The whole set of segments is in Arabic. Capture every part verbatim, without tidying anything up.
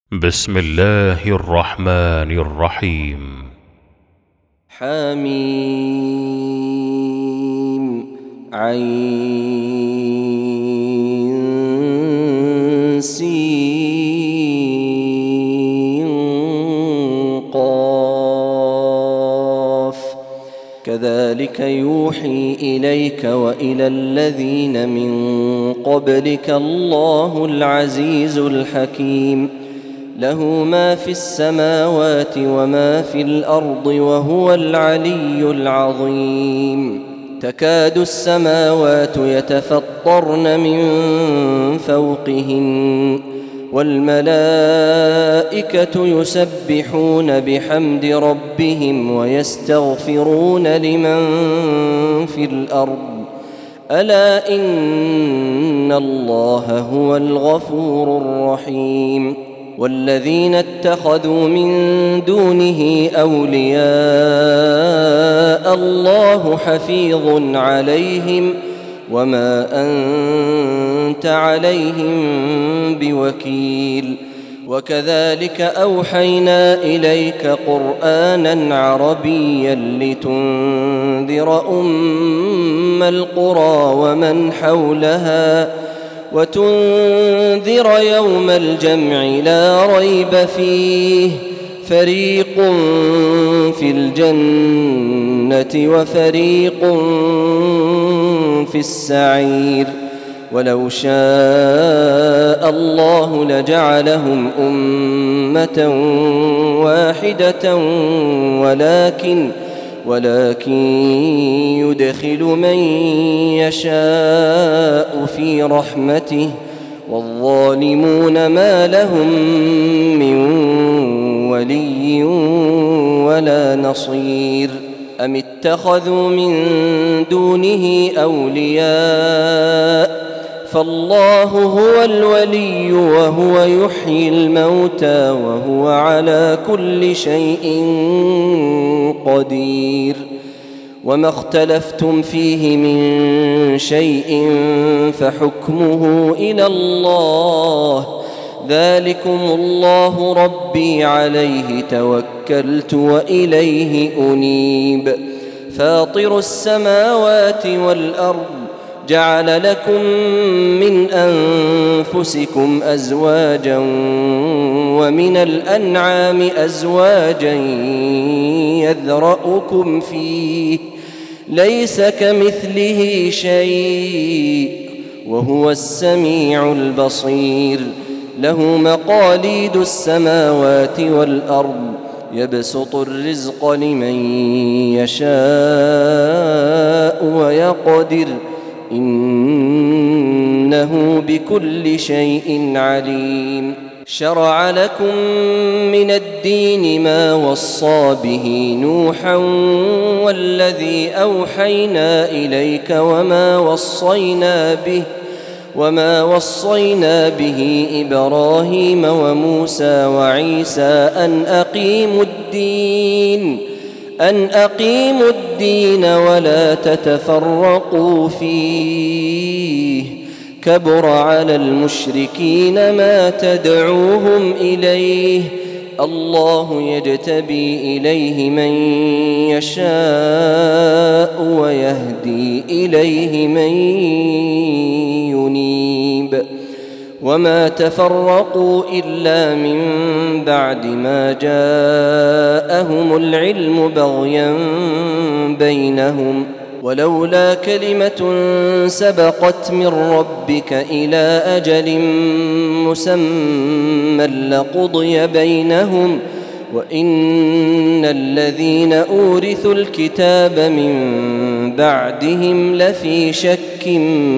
بسم الله الرحمن الرحيم. حميم عين سين قاف كذلك يوحي إليك وإلى الذين من قبلك الله العزيز الحكيم له ما في السماوات وما في الأرض وهو العلي العظيم تكاد السماوات يتفطرن من فوقهن والملائكة يسبحون بحمد ربهم ويستغفرون لمن في الأرض ألا إن الله هو الغفور الرحيم والذين اتخذوا من دونه أولياء الله حفيظ عليهم وما أنت عليهم بوكيل وكذلك أوحينا إليك قرآنا عربيا لتنذر أم القرى ومن حولها وتنذر يوم الجمع لا ريب فيه فريق في الجنة وفريق في السعير ولو شاء الله لجعلهم أمة واحدة ولكن ولكن يدخل من يشاء في رحمته والظالمون ما لهم من ولي ولا نصير أم اتخذوا من دونه أولياء فالله هو الولي وهو يحيي الموتى وهو على كل شيء قدير وما اختلفتم فيه من شيء فحكمه إلى الله ذلكم الله ربي عليه توكلت وإليه أنيب فاطر السماوات والأرض جعل لكم من أنفسكم أزواجا ومن الأنعام أزواجا يذرأكم فيه ليس كمثله شيء وهو السميع البصير له مقاليد السماوات والأرض يبسط الرزق لمن يشاء ويقدر إنه بكل شيء عليم شرع لكم من الدين ما وصى به نوحا والذي أوحينا إليك وما وصينا به وما وصينا به إبراهيم وموسى وعيسى أن أقيموا الدين أن أقيموا الدين ولا تتفرقوا فيه كبر على المشركين ما تدعوهم إليه الله يجتبي إليه من يشاء ويهدي إليه من ينيب وما تفرقوا إلا من بعد ما جاءهم العلم بغيا بينهم ولولا كلمة سبقت من ربك إلى أجل مسمى لقضي بينهم وإن الذين أورثوا الكتاب من بعدهم لفي شك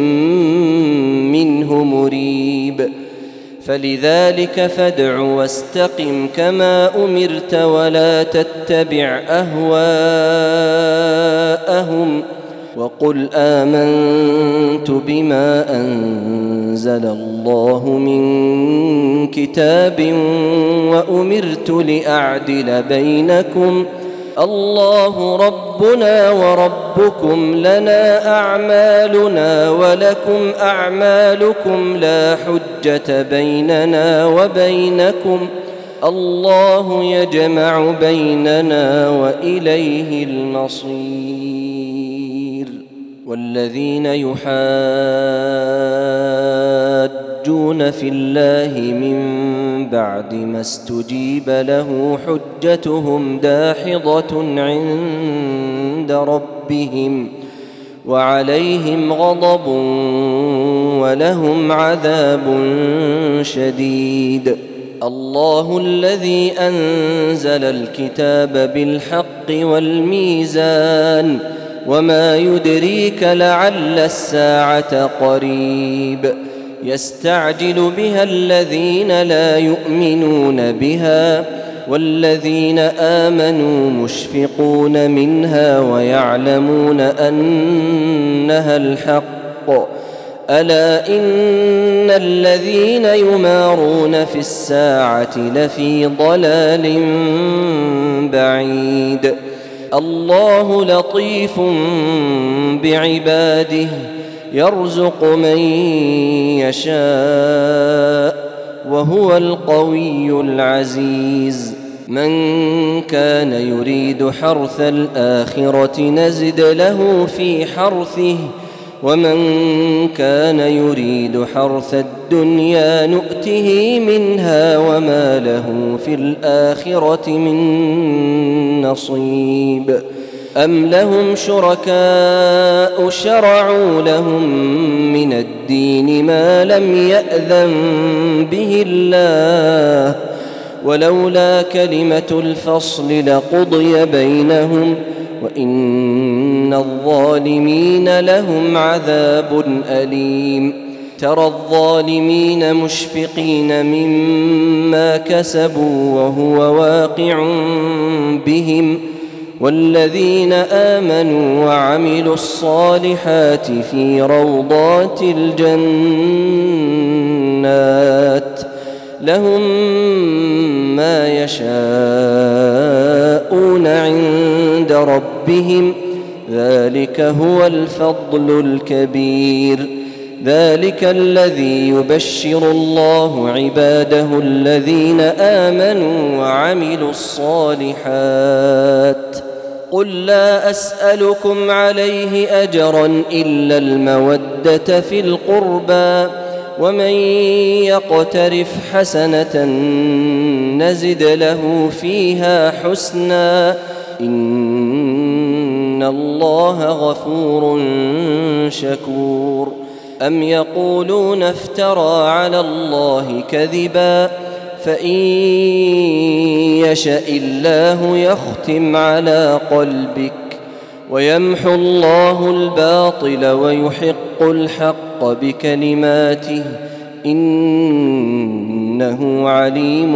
منه مريب فلذلك فادع واستقم كما أمرت ولا تتبع أهواءهم وقل آمنت بما أنزل الله من كتاب وأمرت لأعدل بينكم الله ربنا وربكم لنا أعمالنا ولكم أعمالكم لا حجة بيننا وبينكم الله يجمع بيننا وإليه المصير. والذين يحاجون في الله من بعد ما استجيب له حجتهم داحضة عند ربهم وعليهم غضب ولهم عذاب شديد. الله الذي أنزل الكتاب بالحق والميزان وما يدريك لعل الساعة قريب يستعجل بها الذين لا يؤمنون بها والذين آمنوا مشفقون منها ويعلمون أنها الحق ألا إن الذين يمارون في الساعة لفي ضلال بعيد. الله لطيف بعباده يرزق من يشاء وهو القوي العزيز. من كان يريد حرث الآخرة نزد له في حرثه ومن كان يريد حرث الدنيا نؤته منها وما له في الآخرة من نصيب. أم لهم شركاء شرعوا لهم من الدين ما لم يأذن به الله ولولا كلمة الفصل لقضي بينهم وإن الظالمين لهم عذاب أليم. ترى الظالمين مشفقين مما كسبوا وهو واقع بهم والذين آمنوا وعملوا الصالحات في روضات الجنات لهم ما يشاءون عند ربهم ذلك هو الفضل الكبير. ذلك الذي يبشر الله عباده الذين آمنوا وعملوا الصالحات. قل لا أسألكم عليه أجرا إلا المودة في القربى ومن يقترف حسنة نزد له فيها حسنا إن الله غفور شكور. أم يقولون افترى على الله كذبا فإن يشأ الله يختم على قلبك ويمحو الله الباطل ويحق الحق بكلماته إنه عليم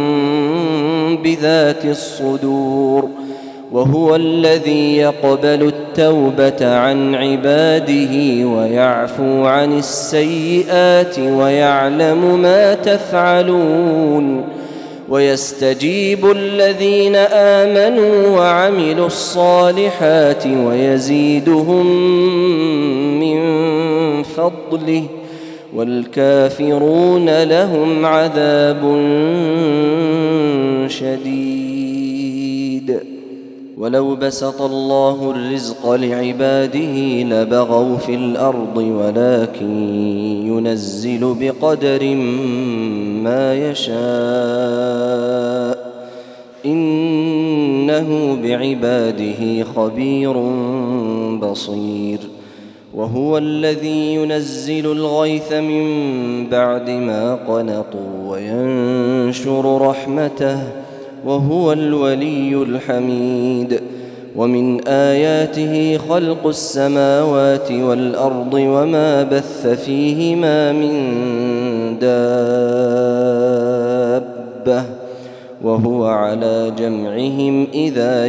بذات الصدور. وهو الذي يقبل التوبة عن عباده ويعفو عن السيئات ويعلم ما تفعلون ويستجيب الذين آمنوا وعملوا الصالحات ويزيدهم من فضله والكافرون لهم عذاب شديد. ولو بسط الله الرزق لعباده لبغوا في الأرض ولكن ينزل بقدر ما يشاء إنه بعباده خبير بصير. وهو الذي ينزل الغيث من بعد ما قنطوا وينشر رحمته وهو الولي الحميد. ومن آياته خلق السماوات والأرض وما بث فيهما من دابة وهو على جمعهم إذا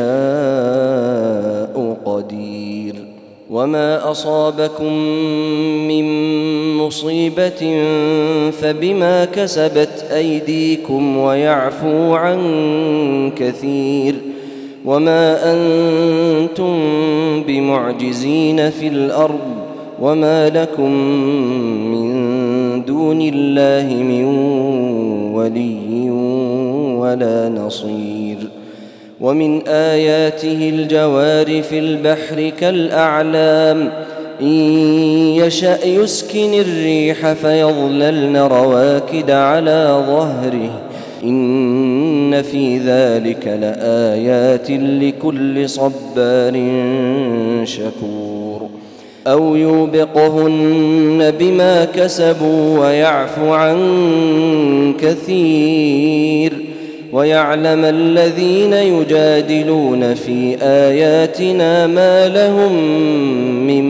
يشاء قدير. وما أصابكم من مصيبة فبما كسبت أيديكم ويعفو عن كثير. وما أنتم بمعجزين في الأرض وما لكم من دون الله من ولي ولا نصير. ومن آياته الجوار في البحر كالأعلام إن يشأ يسكن الريح فيظللن رواكد على ظهره إن في ذلك لآيات لكل صبار شكور. أو يوبقهن بما كسبوا ويعفو عن كثير ويعلم الذين يجادلون في آياتنا ما لهم من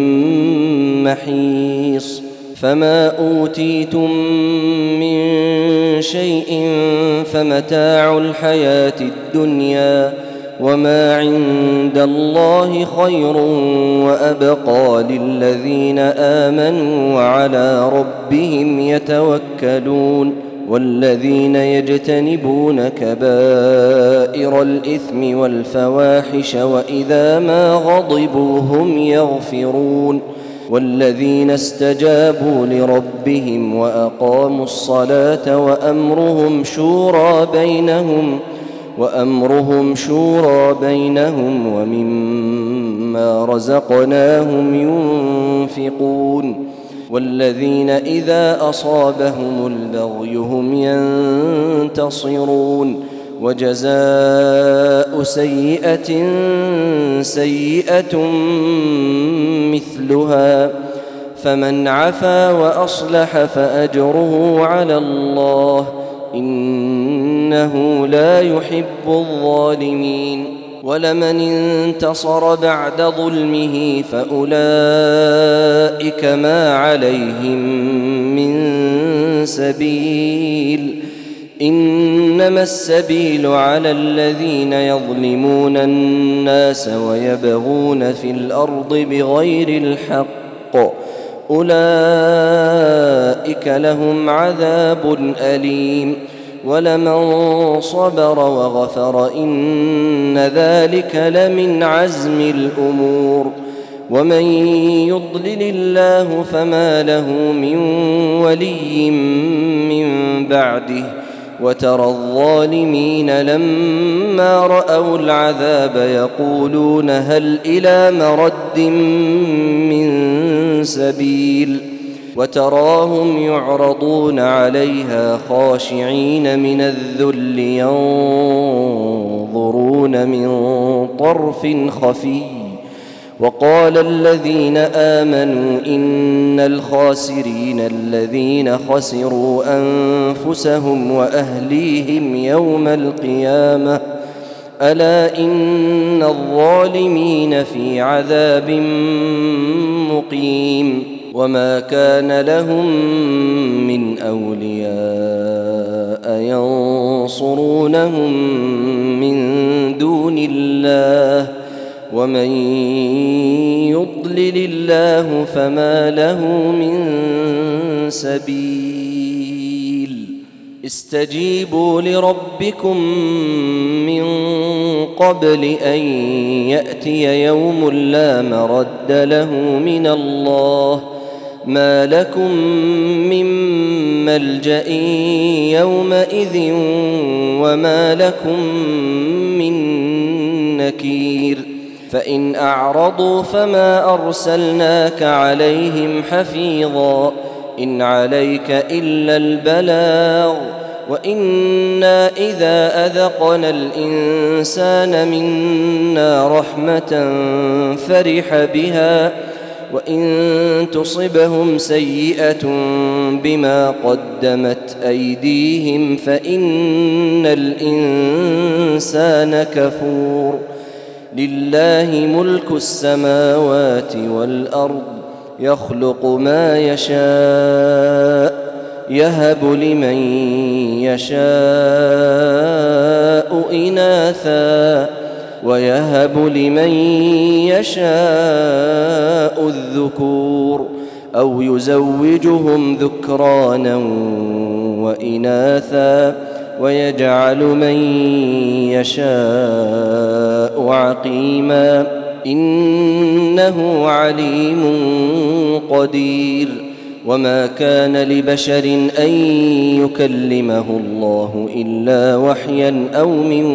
محيص. فما أوتيتم من شيء فمتاع الحياة الدنيا وما عند الله خير وأبقى للذين آمنوا وعلى ربهم يتوكلون. والذين يجتنبون كبائر الإثم والفواحش وإذا ما غضبوا هم يغفرون. والذين استجابوا لربهم وأقاموا الصلاة وأمرهم شورى بينهم وأمرهم شورى بينهم ومما رزقناهم ينفقون. والذين إذا أصابهم البغي هم ينتصرون. وجزاء سيئة سيئة مثلها فمن عفا وأصلح فأجره على الله إنه لا يحب الظالمين. ولمن انتصر بعد ظلمه فأولئك ما عليهم من سبيل إنما السبيل على الذين يظلمون الناس ويبغون في الأرض بغير الحق أولئك لهم عذاب أليم. ولمن صبر وغفر إن ذلك لمن عزم الأمور. ومن يضلل الله فما له من ولي من بعده وترى الظالمين لما رأوا العذاب يقولون هل إلى مرد من سبيل وتراهم يعرضون عليها خاشعين من الذل ينظرون من طرف خفي. وقال الذين آمنوا إن الخاسرين الذين خسروا أنفسهم وأهليهم يوم القيامة ألا إن الظالمين في عذاب مقيم. وما كان لهم من أولياء ينصرونهم من دون الله ومن يضلل الله فما له من سبيل. استجيبوا لربكم من قبل أن يأتي يوم لا مرد له من الله ما لكم من ملجأ يومئذ وما لكم من نكير. فإن أعرضوا فما أرسلناك عليهم حفيظا إن عليك إلا البلاغ وإنا إذا أذقنا الإنسان منا رحمة فرح بها وإن تصبهم سيئة بما قدمت أيديهم فإن الإنسان كفور. لله ملك السماوات والأرض يخلق ما يشاء يهب لمن يشاء إناثا ويهب لمن يشاء الذكور أو يزوجهم ذكرانا وإناثا ويجعل من يشاء عقيما إنه عليم قدير وما كان لبشر أن يكلمه الله إلا وحيا أو من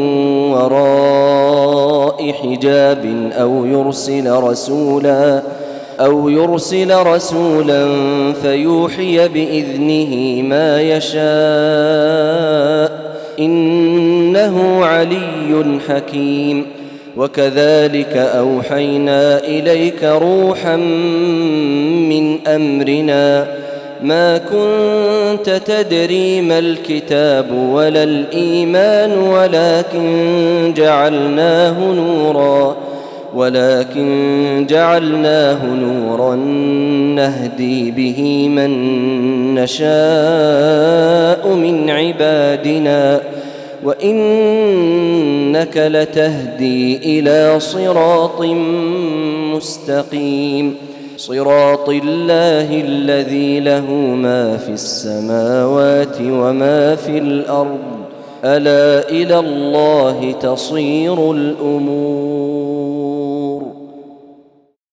وراء حجاب أو يرسل رسولا أو يرسل رسولا فيوحي بإذنه ما يشاء إنه علي حكيم وكذلك أوحينا إليك روحا من أمرنا ما كنت تدري ما الكتاب ولا الإيمان ولكن جعلناه نورا ولكن جعلناه نورا نهدي به من نشاء من عبادنا وإنك لتهدي إلى صراط مستقيم صراط الله الذي له ما في السماوات وما في الأرض ألا إلى الله تصير الأمور